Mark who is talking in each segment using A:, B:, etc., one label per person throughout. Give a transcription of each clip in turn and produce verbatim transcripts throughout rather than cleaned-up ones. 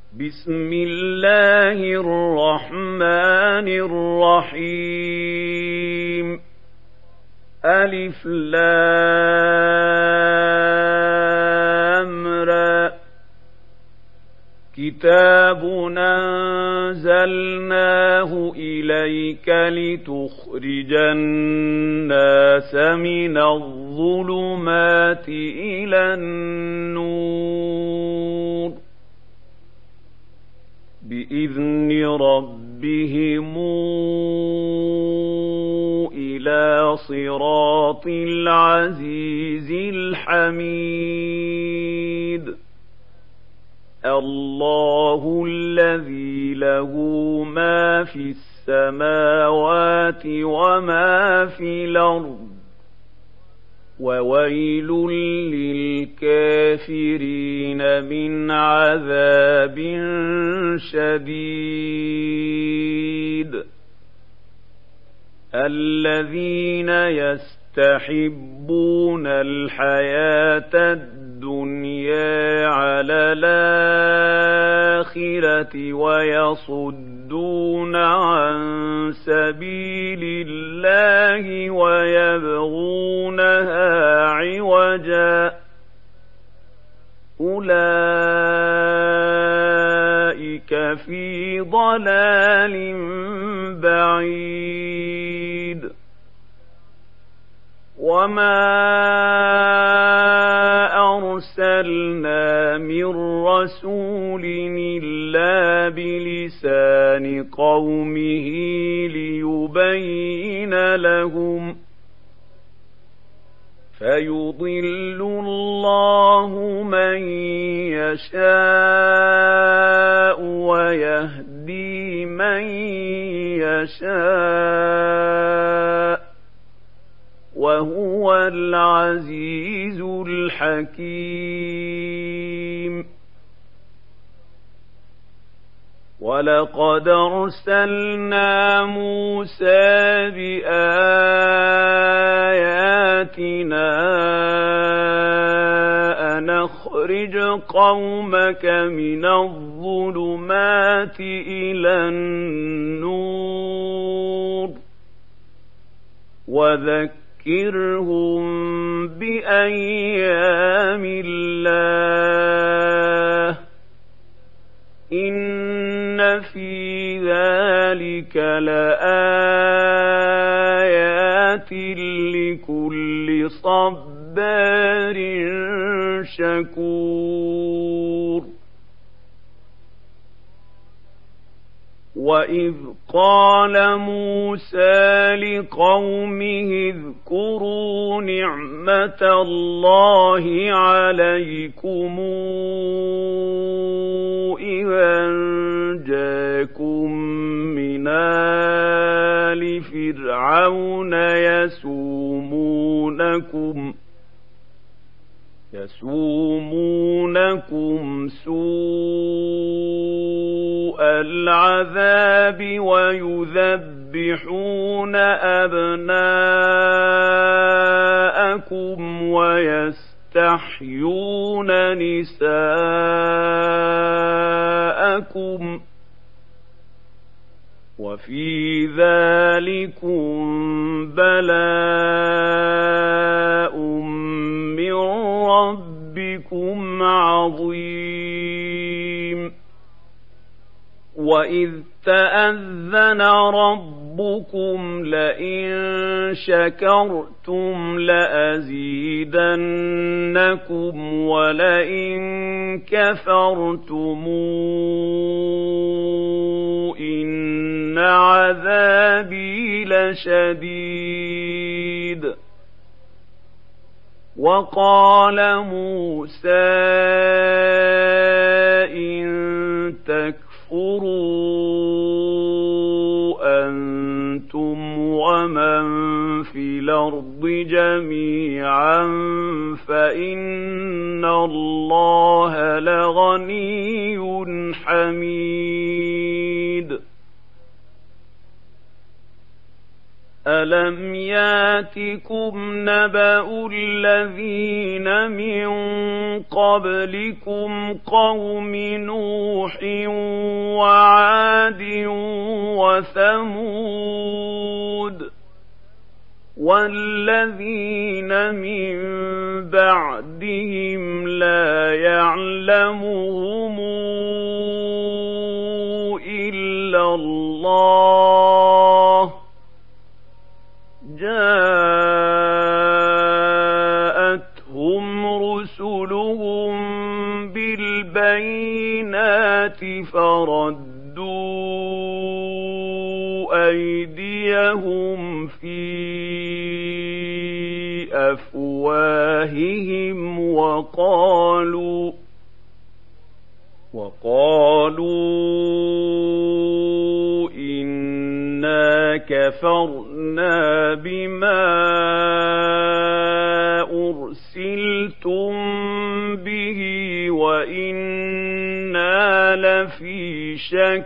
A: بسم الله الرحمن الرحيم. ألف لام را. كتاب أنزلناه إليك لتخرج الناس من الظلمات إلى النور بإذن ربهم إلى صراط العزيز الحميد. الله الذي له ما في السماوات وما في الأرض وويل للكافرين من عذاب شديد. الذين يستحبون الحياة الدنيا على الآخرة ويصدون عن سبيل الله ويبغونها عوجا أولئك في ضلال بعيد. وما أرسلنا من رسول إلا بلسان قومه ليبين لهم فيضل الله من يشاء ويهدي من يشاء وهو العزيز الحكيم. ولقد أرسلنا موسى بآياتنا أن أخرج قومك من الظلمات إلى النور وذكرهم بأيام الله إن في ذلك لآيات لكل صبار شكور. وإذ قال موسى لقومه اذكروا نعمة الله عليكم إذا جاءكم من آل فرعون يسومونكم يسومونكم سوء العذاب ويذبحون أبناءكم ويستحيون نساءكم وفي ذلكم بلاء من ربكم عظيم. وإذ تأذن ربكم لئن شكرتم لأزيدنكم ولئن كفرتم إن عذابي لشديد. وقال موسى إن تكفروا أنتم ومن في الأرض جميعا فإن الله لغني حميد. ألم ياتكم نبأ الذين من قبلكم قوم نوح وثمود والذين من بعدهم لا يعلمهم إلا الله جاءتهم رسلهم بالبينات فردوا أيديهم في أفواههم وقالوا وقالوا إنا كفرنا بما أرسلتم به وإنا لفي شك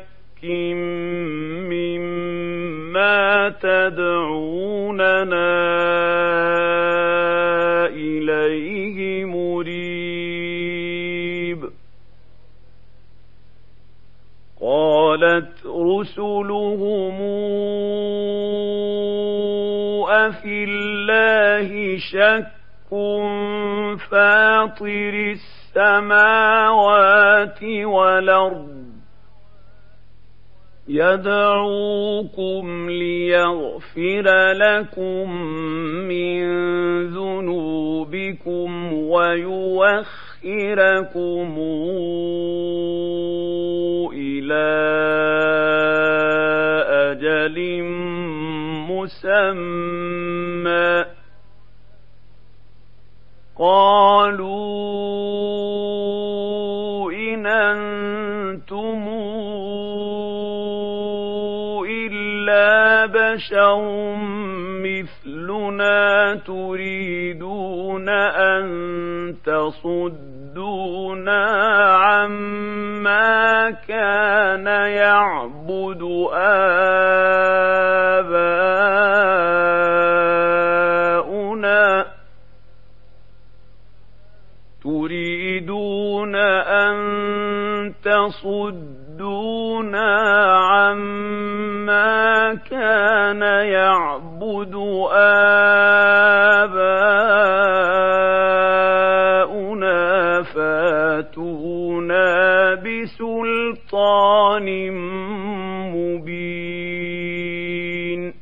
A: مما تدعوننا إليه مريب. قالت رسلهم أفي الله شك فاطر السماوات والأرض يدعوكم ليغفر لكم من ذنوبكم ويوخركم إلى أجل مسمى. قالوا إن أنتم إلا بشر مثلنا تريدون أن تصدونا عما كان يعبد آباؤنا تريدون أن تصدونا عما كان يعبد آباؤنا فاتونا بسلطان مبين.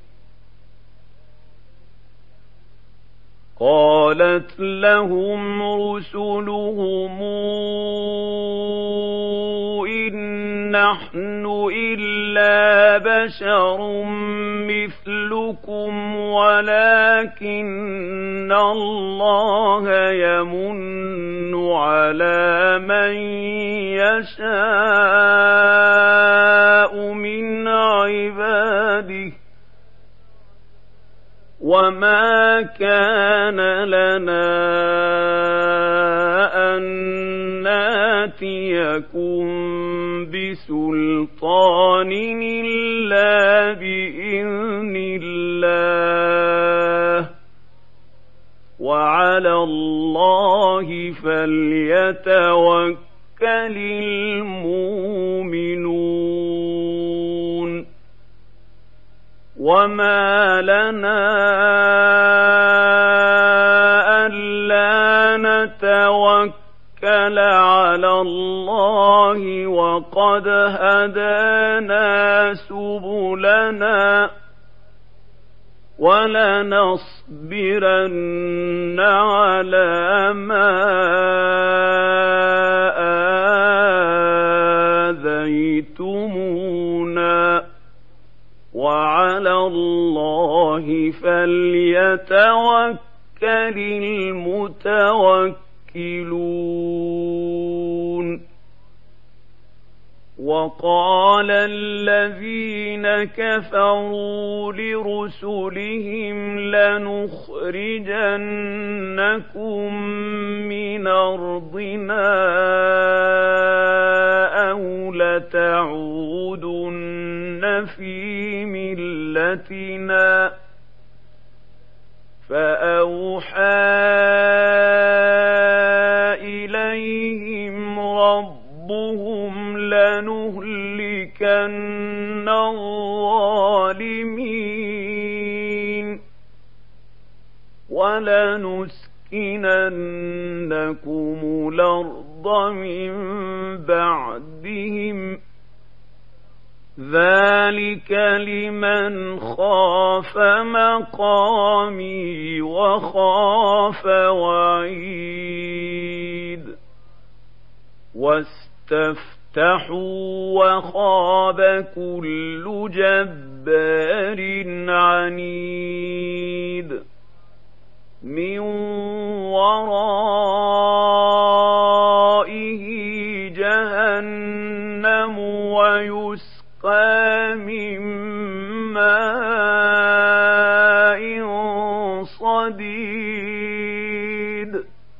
A: قالت لهم رسلهم إن نحن إلا بشر مثلكم ولكن الله يمن على من يشاء من عباده وما كان لنا أن ناتيكم بسلطان إلا بإذن الله وعلى الله فليتوكل المؤمنون. وما لنا ألا نتوكل على الله وقد هدانا سبلنا ولنصبرن على ما آذيتمونا وعلى الله فليتوكل المتوكلون. وقال الذين كفروا لرسلهم لنخرجنكم من أرضنا أو لتعودن في ملتنا فأوحى إليهم ربهم لنهلكن الظالمين ولنسكننكم الأرض من بعدهم ذلك لمن خاف مقامي وخاف وعيد واستفتحوا وخاب كل جبار عنيد من ورائه جهنم ويسقى من ماء صديد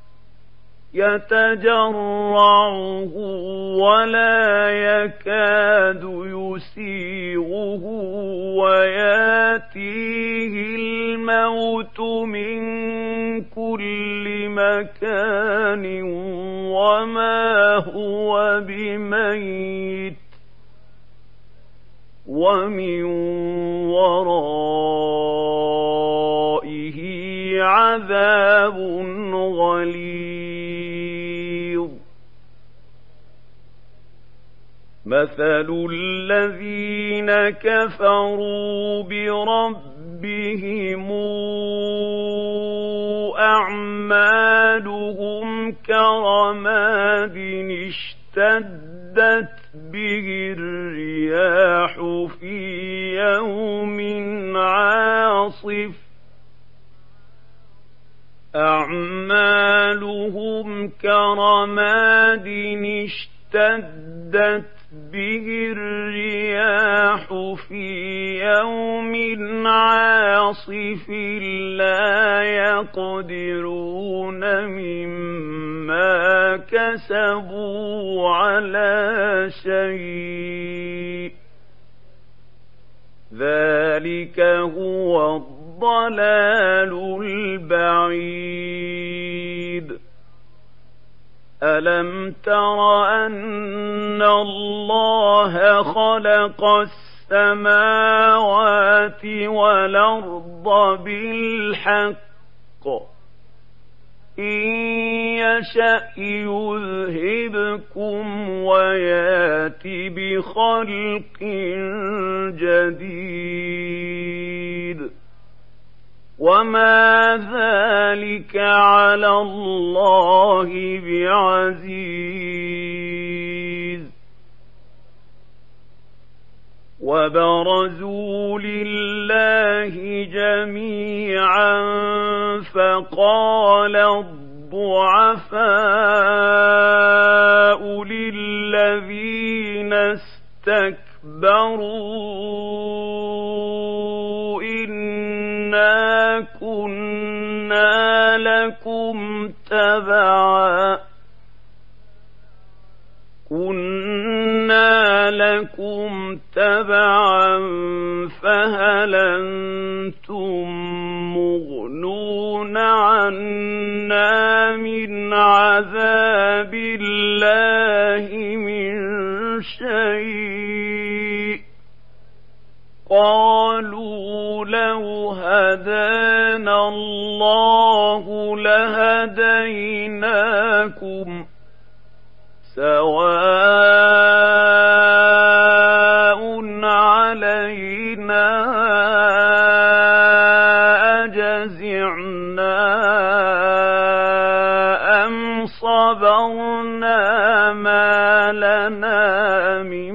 A: يتجرعه ولا يكاد يسيغه وياتيه الموت من كل مكان وما هو بميت ومن ورائه عذاب غليظ مثل الذين كفروا بربهم أعمالهم كرماد اشتدت به الرياح في يوم عاصف أعمالهم كرماد اشتدت به الرياح في يوم عاصف لا يقدرون مما كسبوا على شيء ذلك هو الضلال البعيد ألم تر أن الله خلق السماوات والأرض بالحق إن يشأ يذهبكم ويات بخلق جديد وما ذلك على الله بعزيز وبرزوا لله جميعا فقال الضعفاء للذين استكبروا إنا كنا لكم تبعا كنا لكم تبعا فهل أنتم مغنون عنا من عذاب الله من شيء قالوا لو هدانا الله لهديناكم سواء علينا أجزعنا أم صبرنا ما لنا من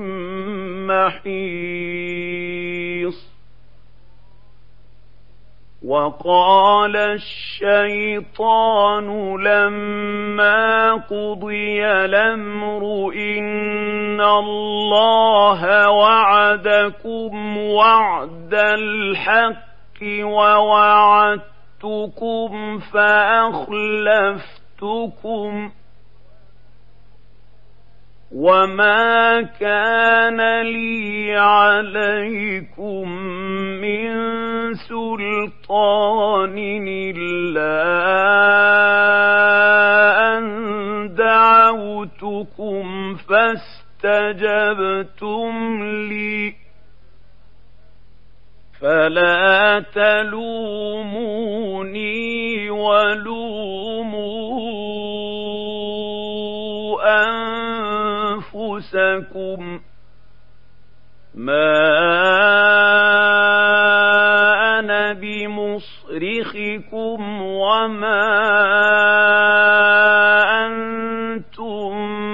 A: محيص وقال الشيطان لما قضي الأمر إن الله وعدكم وعد الحق ووعدتكم فأخلفتكم وما كان لي عليكم من سلطان إلا أن دعوتكم فاستجبتم لي فلا تلوموني ولوموا أنفسكم ما أنا بمصرخكم وما أنتم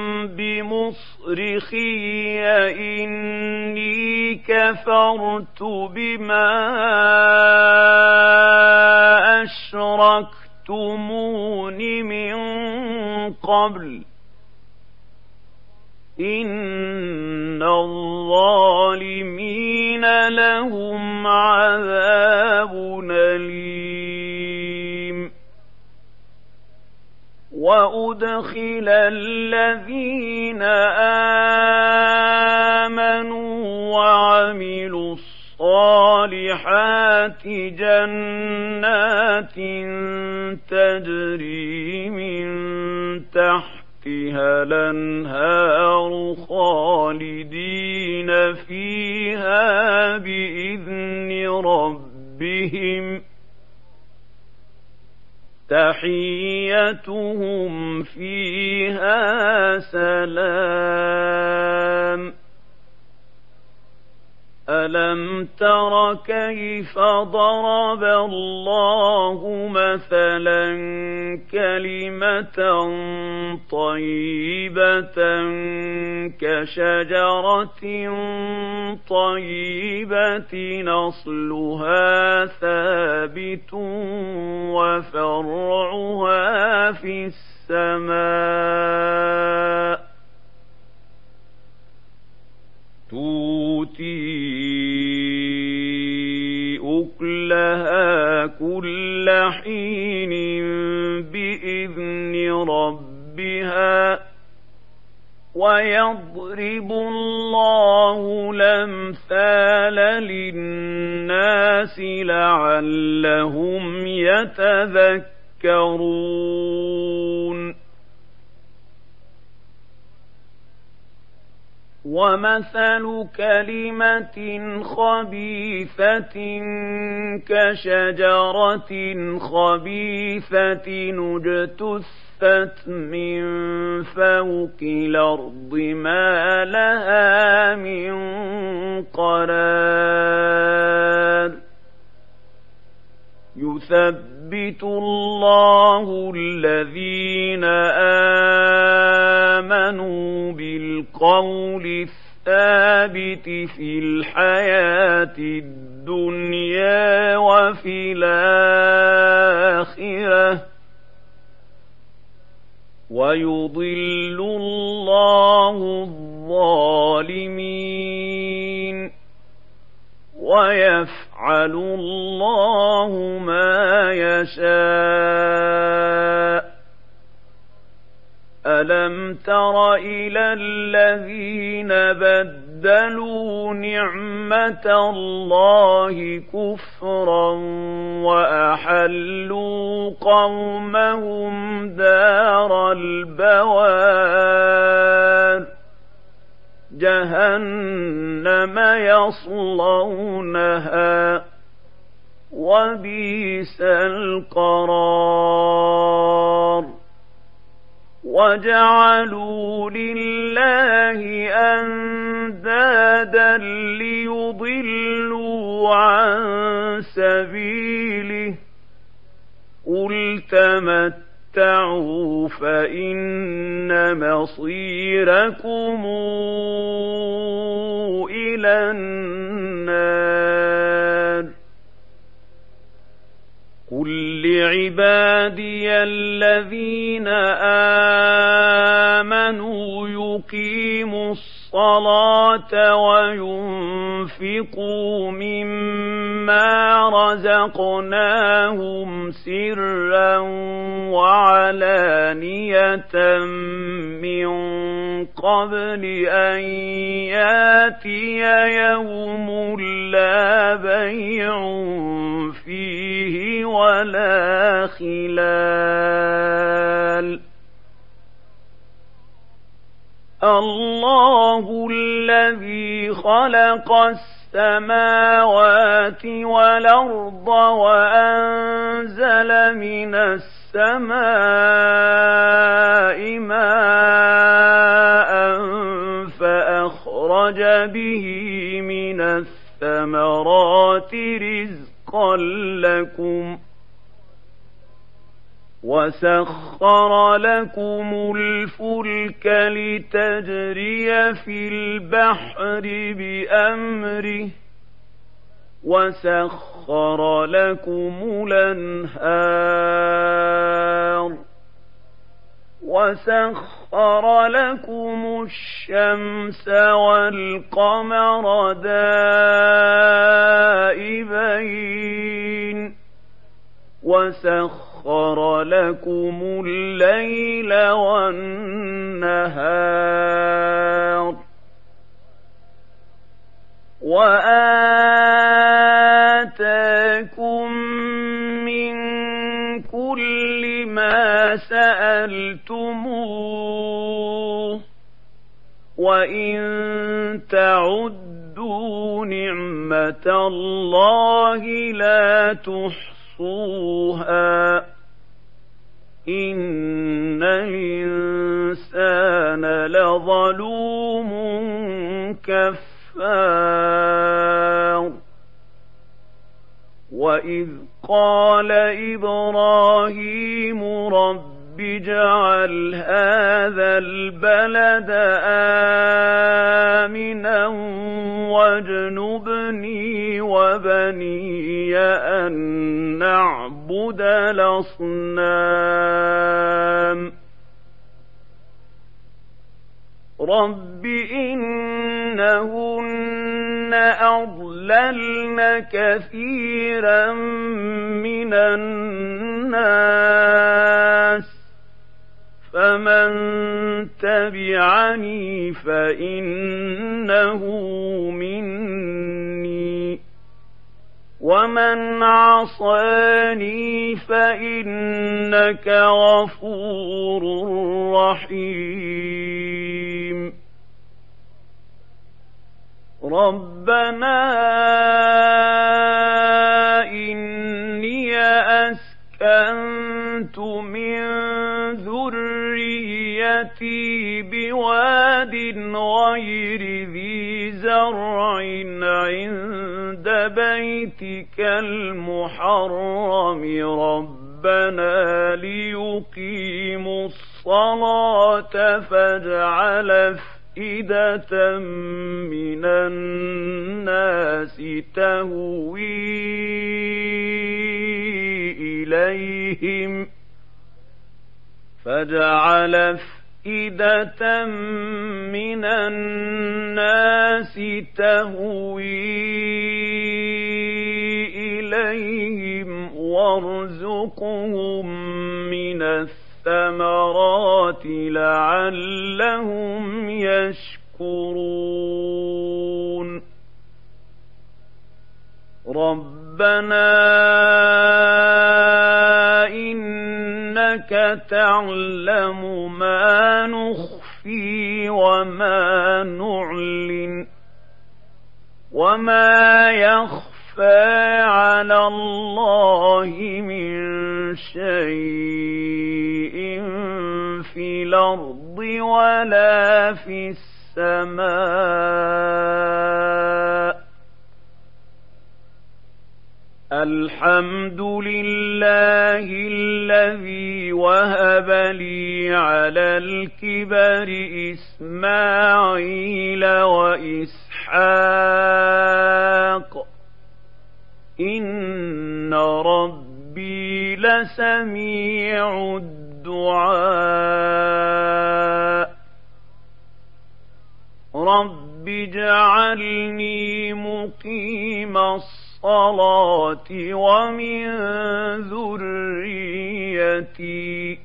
A: بمصرخي إني كفرت بما أشركتمون من قبل إن الظالمين لهم عذاب أليم. وأدخل الذين آمنوا وعملوا الصالحات جنات تجري من تحتها الأنهار خالدين فيها بإذن ربهم تحيتهم فيها سلام. ألم تر كيف ضرب الله مثلا كلمة طيبة كشجرة طيبة أصلها ثابت وفرعها في السماء تؤتي أكلها كل حين بإذن ربها ويضرب الله الأمثال للناس لعلهم يتذكرون. ومثل كلمة خبيثة كشجرة خبيثة اجتثت من فوق الأرض ما لها من قرار. يثبت الله الذين آمنوا بالقول الثابت في الحياة الدنيا وفي الآخرة ويضل الله الظالمين ويفعل الله ما يشاء. ألم تر إلى الذين بدلوا نعمة الله كفرا وأحلوا قومهم دار البوار جهنم يصلونها وبئس القرار. وجعلوا لله أندادا ليضلوا عن سبيله قل تمتعوا فإن مصيركم إلى النار. قل لعبادي الذين آمنوا يقيموا الصلاة وينفقوا مما رزقناهم سرا وعلانية من قبل أن ياتي يوم لا بيع فيه ولا خلال. الله الذي خلق السماوات والأرض وأنزل من السماء ماء فأخرج به من الثمرات رزقا لكم وسخر لكم الفلك لتجري في البحر بأمره وسخر لكم الأنهار وسخر لكم الشمس والقمر دائبين وسخر لكم الليل والنهار وآتاكم من كل ما سألتموه وإن تعدوا نعمة الله لا تحصوها إن الإنسان لظلوم كفار وإذ قال إبراهيم رب اجعل هذا البلد آمنا واجنبني وبني أن نعبد الأصنام رب إنهن أضللن كثيرا من الناس فمن تبعني فإنه مني ومن عصاني فإنك غفور رحيم ربنا إني أسكنت من ذريتي بواد غير ذي زرع عند بيتك المحرم ربنا ليقيموا الصلاة فاجعل أفئدة من الناس تهوي إليهم فاجعل أفئدة من الناس تهوي إليهم وارزقهم من الثمرات لعلهم يشكرون ربنا إنك تعلم ما نخفي وما نعلن وما يخفى على الله من شيء في الأرض ولا في السماء الحمد لله الذي وهب لي على الكبر إسماعيل وإسحاق إن ربي لسميع الدعاء رب اجعلني مقيم الصلاة ومن ذريتي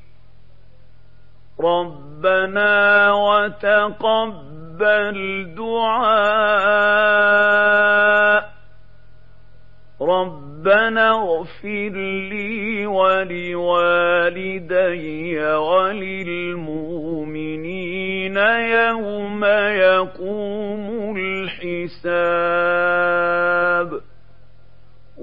A: ربنا وتقبل دعاء ربنا اغفر لي ولوالدي وللمؤمنين يوم يقوم الحساب